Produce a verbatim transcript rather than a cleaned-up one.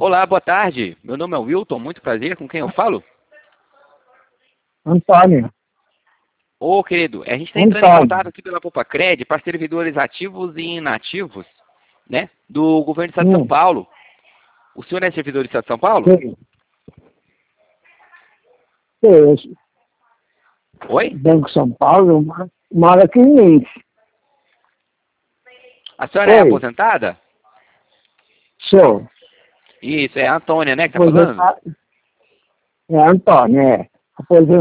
Olá, boa tarde. Meu nome é Wilton, muito prazer. Com quem eu falo? Antônio. Ô, querido, a gente está entrando em contato aqui pela Popacred para servidores ativos e inativos, né, do governo do Estado de São Hum. Paulo. O senhor é servidor do Estado de São Paulo? Sim. Sim. Oi? Banco São Paulo, ma- mora aqui em Lins. A senhora é Oi. aposentada? Sou. Isso, é a Antônia, né, que tá falando? Aposentado. É Antônio, é. Aposentado.